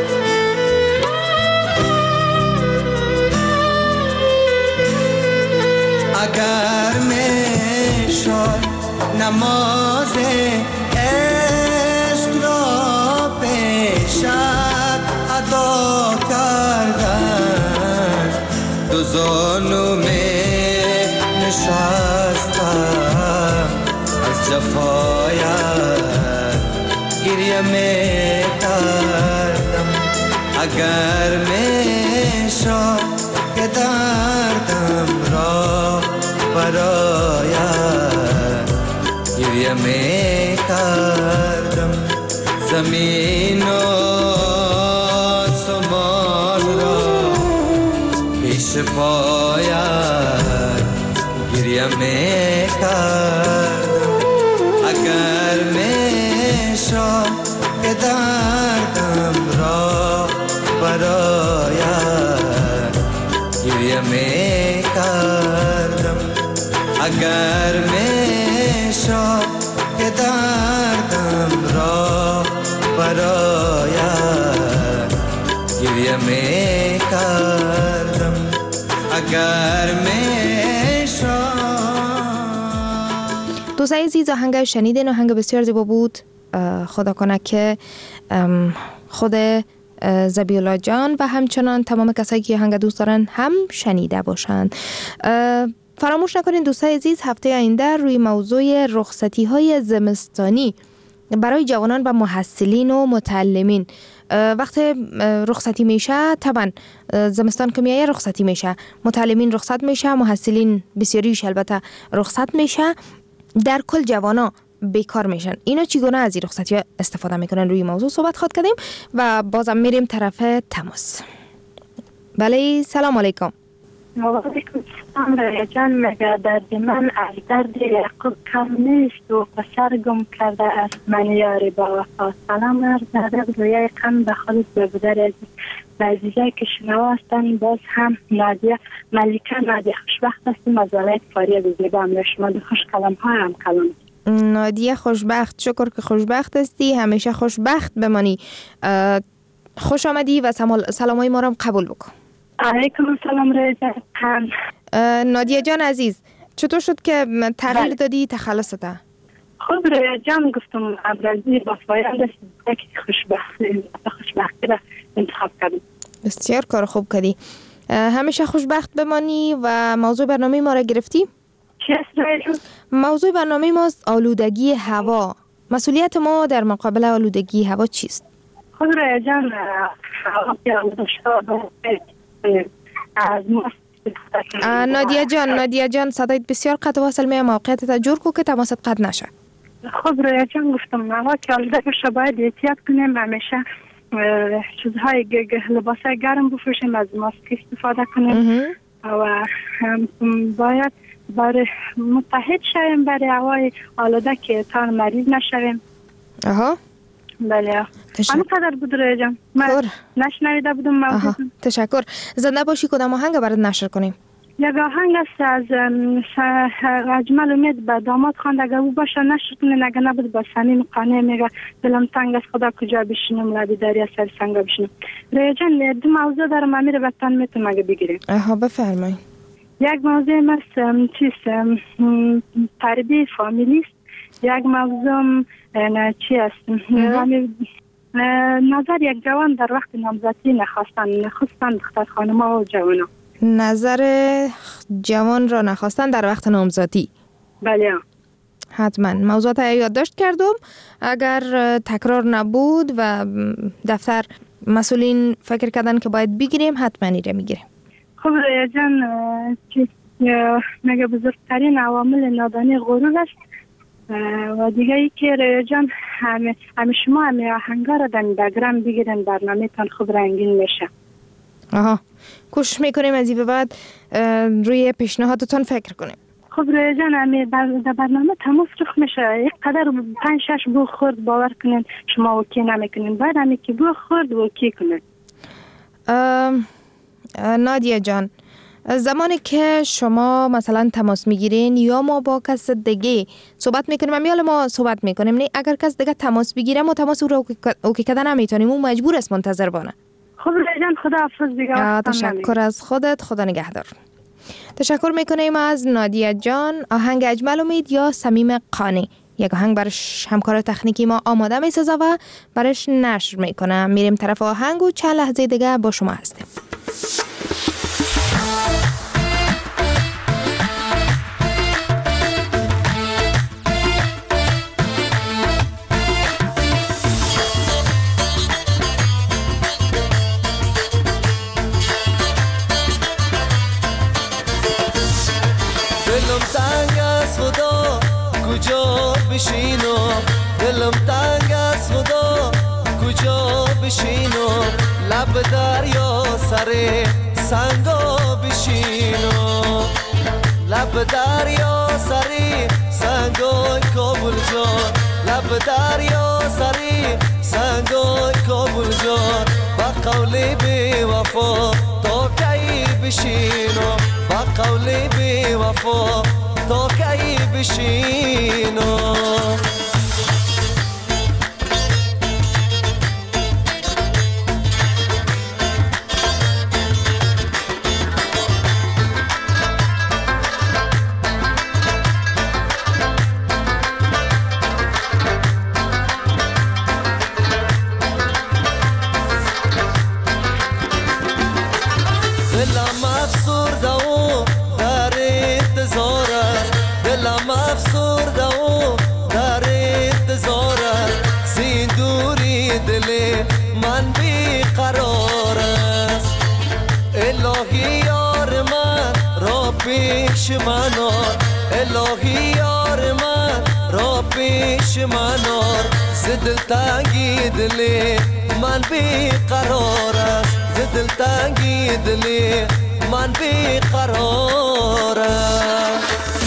اگر میشد نماز عشق را پیشت ادا کردم، دو زانو نشستم از جفایت گریه میکردم، اگر میشد که دردم را برایت گریه میکردم، زمین و آسمان را پیش پایت گریه میکردم، اگر میشد که دردم را برایت گریه میکردم، اگر میشد که دردم را برایت گریه میکردم، اگر میشد. دوستای عزیز، آهنگ شنیدین، آهنگ بسیار زیبا بود. خدا کنه که خود ذبیحالله جان و همچنان تمام کسایی که آهنگ دوست دارن هم شنیده باشند. فراموش نکنین دوستای عزیز، هفته آینده روی موضوع رخصتی های زمستانی برای جوانان و محصلین و متعلمین، وقت رخصتی میشه، طبعا زمستان که میایه رخصتی میشه، متعلمین رخصت میشه، محصلین بسیاریش البته رخصت میشه، در کل جوانا بیکار میشن. اینا چگونه از این رخصتی ها استفاده میکنن؟ روی موضوع صحبت خواهد کردیم و بازم میریم طرف تماس. بله، سلام علیکم. گفتم ریجان میگه درد من از درد یعقوب کم نیست و پسر گم کرده است من یاری با وفا. سلام عرض ادب روی کم به خالص ببودر عزیز و عزیزایی که شنوا هستن. باز هم نادیه ملیکه نادیه خوشبخت هستیم از ولایت فاریاب زیبا. هم شما دو خوش کلام ها هم کلام. نادیه خوشبخت، شکر که خوشبخت هستی، همیشه خوشبخت بمانی. خوش آمدی و سلامای ما رو قبول بکن. علیکم السلام ریجان. نادیه جان عزیز، چطور شد که تغییر دادی تخلصته؟ خب ریجان گفتم ابرازی با فایان دست که خوشبختی را انتخاب کردیم. بسیار کار خوب کردی. همیشه خوشبخت بمانی. و موضوع برنامه ما را گرفتی؟ چی است ریجان؟ موضوع برنامه ماست آلودگی هوا. مسئولیت ما در مقابل آلودگی هوا چیست؟ خب ریجان هوا که آلوده شده از نادیه جان صدایت بسیار قطع واصل می موقعیتت جور کو که تماست قطع نشه. خب ریجان گفتم هوا که آلوده بشه باید احتیاط کنیم. همیشه چیزهای لباسای گرم بپوشیم، از ماسک استفاده کنیم و باید برای متحد شویم برای هوای آلوده که تا مریض نشویم. بله همینقدر بود ریجان. من نشنویده بودم موضوع. تشکر. زنده باشی. کدام آهنگ برات نشر کنیم؟ یک آهنگ است از اجمل امید به داماد خواند. اگه او باشه نشر کنین، اگه نبود با صمیم قانع میگه دلم تنگ است خدا کجا بشینم لبی دریا سر سنگا بشینم. ریجان دو موضوع دارم امیر وطن میتونم اگه بگیریم. بفرمایید. یک موضوع است تربیه فامیلی است. یک موضوع چی است؟ نظر یک جوان در وقت نامزدی نخواستن دختر خانم‌ها و جوان‌ها. نظر جوان را نخواستن در وقت نامزدی. بله حتما موضوعات یادداشت کردم. اگر تکرار نبود و دفتر مسئولین فکر کردن که باید بگیریم، حتما ایره میگیریم. خب ریجان مگه بزرگترین عوامل نادانی غرور است. و دیگه ای که ریجان همه شما همه آهنگا را در اینستاگرام بگیرن، برنامه تان خوب رنگین میشه. کوشش میکنیم از این به بعد روی پیشنهادتون فکر کنیم. خب ریجان همه در برنامه تماس رخ میشه. یک قدر 5-6 بو خورد باور کنین شما اوکی نمیکنین، بعد همه که بو خورد اوکی کنین. نادیه جان، زمانی که شما مثلا تماس میگیرین یا ما با کس دیگه صحبت میکنیم یا ما صحبت میکنیم، نه اگر کس دیگه تماس بگیره ما تماس رو اوکی کردن نمیتونیم، اون مجبور است منتظر بانه. خب ریجان خدا حافظ دیگه. تشکر از خودت. خدا نگهدار. تشکر میکنیم از نادیه جان. آهنگ اجمل امید یا صمیم قانی، یک آهنگ برش همکار تکنیکی ما آماده میسازه و برش نشر میکنه. میریم طرف آهنگ و چند لحظه دیگه با شما هستیم. بشینو دلم تنگ از خدا کجا بشینو لب دریا سر سنگا بشینو لب دریا سر سنگا کابل جان لب دریا سر سنگا کابل جان با قول بی وفا تا کی بشینو با قول بی وفا تا کی بشینو دلم افسرده و در انتظار است دلم افسرده و در انتظار است زین دوری دل من بیقرار است الهی یار من را پیش من آر الهی یار من را پیش من آر ز دلتنگی دل من بیقرار است ز دلتنگی دل من بیقرارم.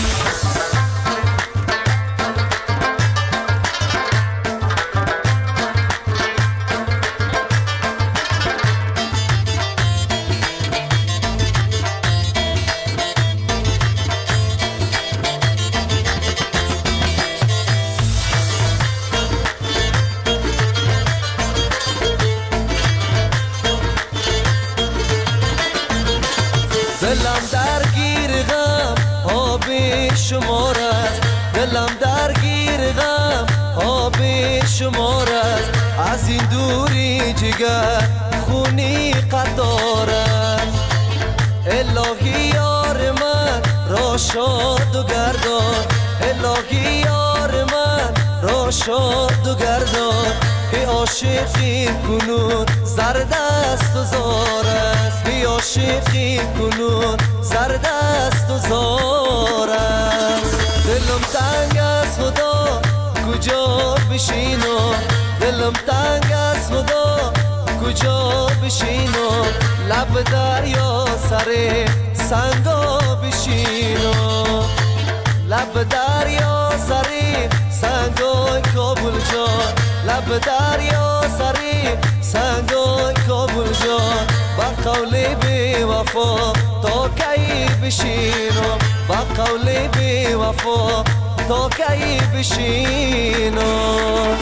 دلم درگیر غم آب شمار است، دلم درگیر غم آب شمار است، از این دوری جگر خونی قطار است. الهی یار من را شاد و گردان، الهی یار من را شاد و گردان، که عاشقی کنون زرد است و زار است، که عاشقی کنون زرد است و زار است. دلم تنگ از خدا کجا بشینم، دلم تنگ از خدا کجا بشینم، لب دریا سر سنگا بشینم، لب دریا سر سنگای کابل جان، لب دریا سری سنگای کابل جان، با قول بی وفا تا کی بشینم، با قول بی وفا تا کی بشینم.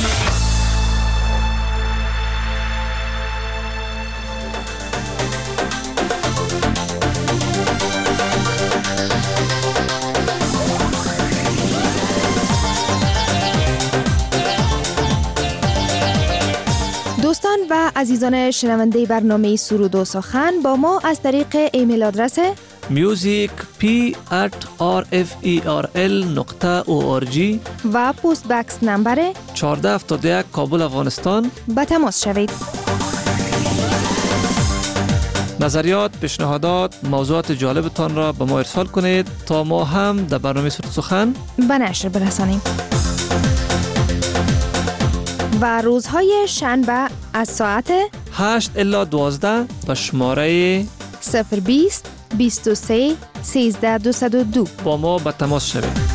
دوستان و عزیزان شنونده برنامه سرود و سخن با ما از طریق ایمیل آدرس music@rferl.org و پست بکس نمبر 1471 کابل افغانستان به تماس شوید. نظریات، پیشنهادات، موضوعات جالبتان را به ما ارسال کنید تا ما هم در برنامه سرود سخن به نشر برسانیم. و روزهای شنبه از ساعت 8 الی 12 به شماره 020 23 13 202 با ما به تماس شوید.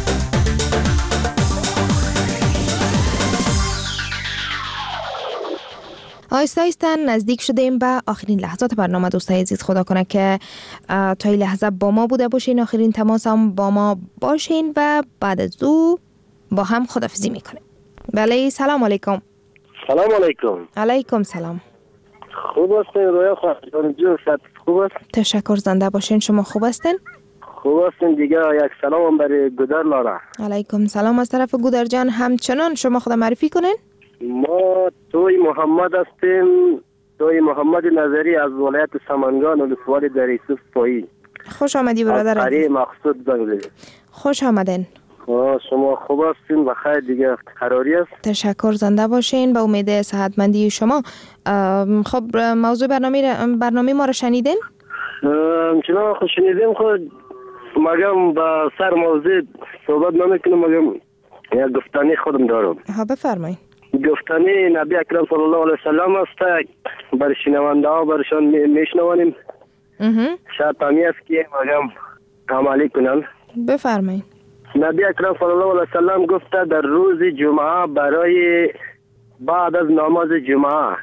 آهسته آهسته نزدیک شدیم به آخرین لحظات برنامه. دوستای عزیز، خدا کنه که تا این لحظه با ما بوده باشین، آخرین تماس هم با ما باشین و بعد از او با هم خداحافظی میکنیم. بله، سلام علیکم. سلام علیکم. علیکم سلام. خوب هستین رویا خواهد جون؟ خوب است؟ تشکر، زنده باشین. شما خوب هستین؟ خوب هستین دیگه. یک سلام هم برای گودر لارا. علیکم سلام از طرف گودر جان. همچنان شما خود معرفی کنین. ما توی محمد هستیم، توی محمد نظری از ولایت سمنگان ولسوالی در یوسف پایی. خوش آمدی برادر. از قریه مقصود زنگ. خوش آمدین. شما خوب هستین؟ بخیر دیگه. قراری است؟ تشکر، زنده باشین. به امید صحتمندی شما. خب موضوع برنامه ما رو شنیدین؟ چنان خوش شنیدیم. خود مگم با سر موضوع صحبت نمیکنم، مگم یک گفتنی خودم دارم. ها بفرمایید. گفتنی نبی اکرم صلی الله علیه وسلم است، بر شنونده ها برشان میشنوانیم. شاید تامی است که مگم عملی کنن. بفرمایید. نبی اکرم صلی الله علیه وسلم گفته در روز جمعه برای بعد از نماز جمعه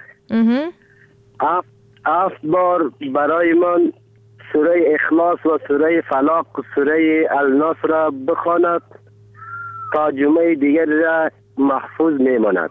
7 بار برای من سوره اخلاص و سوره فلاق و سوره الناس را بخواند تا جمعه دیگر را محفوظ میماند.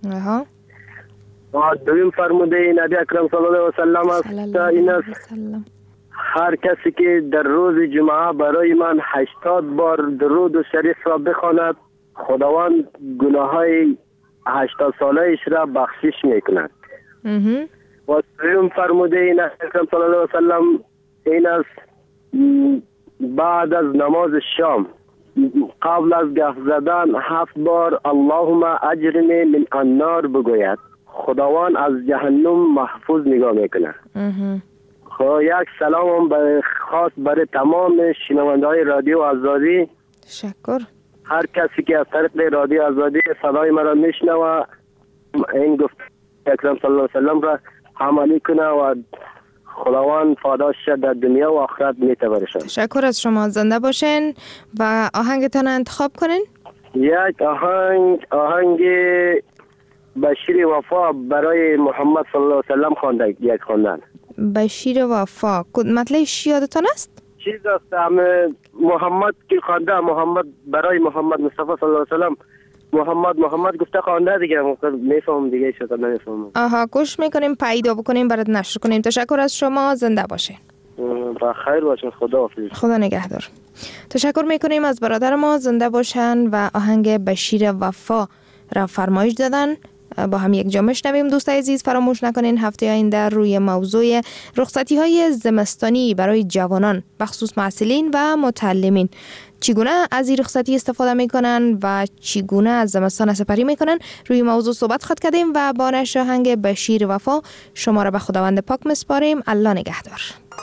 و دویم فرموده نبی اکرم صلی الله علیه وسلم است این است: هر کسی که در روز جمعه برای من 80 بار درود و شریف را بخواند، خداوند گناههای 80 ساله‌اش را بخشش میکند. و سوم فرموده این اکرم صلی الله علیه وسلم این است: بعد از نماز شام قبل از گف زدن 7 بار اللهم اجرنی من النار بگوید، خداوند از جهنم محفوظ نگاه میکنه. یک سلام خاص برای تمام شنونده های رادیو آزادی. تشکر. هر کسی که از طریق رادیو آزادی صدای مرا میشنوه این گفت اکرم صلی الله علیه وسلم را عملی کنه و خداوند پاداش در دنیا و آخرت میته برشان. تشکر از شما، زنده باشین و آهنگتان انتخاب کنین. یک آهنگ بشیر وفا برای محمد صلی الله علیه و سلم یک خواندن. بشیر وفا مطلعش یادتان است؟ چیز است محمد که خوانده، محمد برای محمد مصطفی صلی الله علیه و سلم محمد گفته خوانده دیگه، میفهمم دیگه شده نمیفهمم. آها، گوش میکنیم، پیدا بکنیم، برات نشر کنیم. تشکر از شما، زنده باشین. بخیر باشین، خدا نگهدار. تشکر میکنیم از برادر ما، زنده باشن و آهنگ بشیر وفا را فرمایش دادن. با هم یک جا میشنویم. دوستای عزیز فراموش نکنین هفته آینده روی موضوع رخصتی های زمستانی برای جوانان بخصوص محصلین و متعلمین چگونه از این رخصتی استفاده میکنن و چگونه از زمستان سپری میکنن روی موضوع صحبت خواهد کردیم و با نشر آهنگ بشیر وفا شما را به خداوند پاک میسپاریم. الله نگهدار.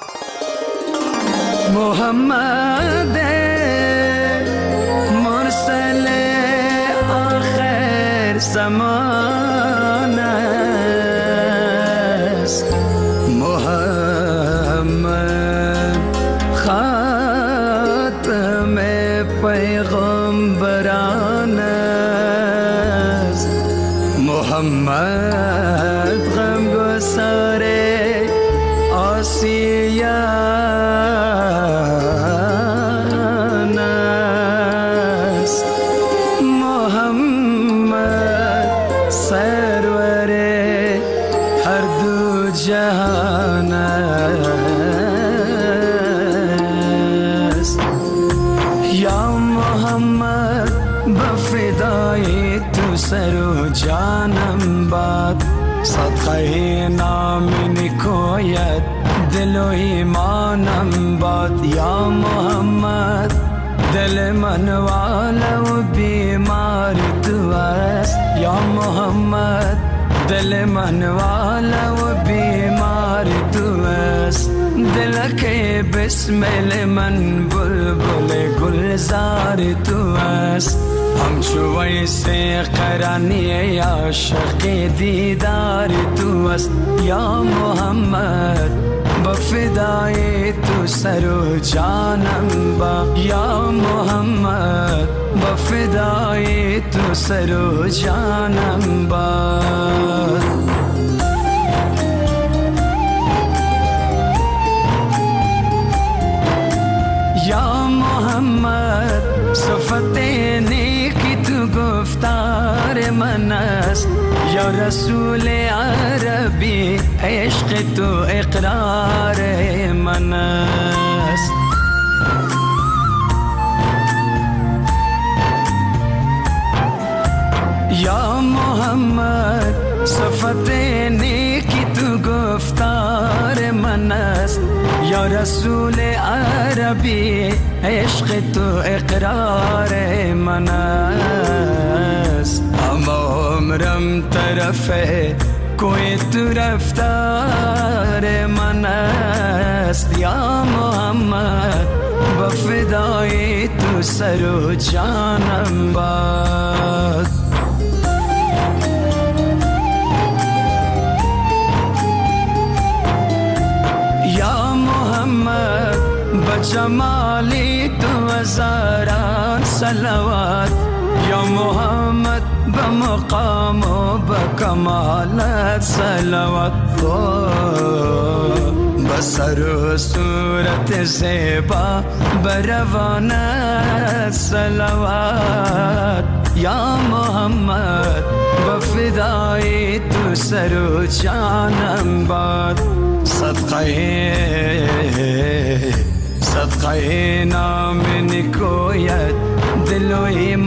محمد مرسل آخر زمان است، محمد خاتم پیغمبران است، محمد غمگسار آسیان است، محمد سرور هر دو جهان است. یا محمد بفدای تو سر و جانم باد، صدقه نام نکویت دل و ایمانم باد. یا محمد دل من والا و بیمار تو است، یا محمد دل من والا و بیمار تو است. دل که بسمل من بلبل گلزار تو است، همچو ویس قرنی عاشق دیدار تو است. یا محمد بفدای تو سر و جانم با، یا محمد بفدای تو سر و جانم با. یا محمد صفت نیکی تو گفتار من است، یا رسول عربی عشق تو اقرار من است. یا محمد صفت نیکی تو گفتار من است، یا رسول عربی عشق تو اقرار من است. اما عمرم طرف کوی تو رفتار من است. یا محمد بفدای تو سر و جانم باد. یا محمد بجمالی تو هزاران صلوات، یا محمد بمقام و بکمالت صلوات. بسر و صورت زیبا بروانت صلوات. یا محمد بفدای تو سر و جانم باد. صدقه نام نکویت دل و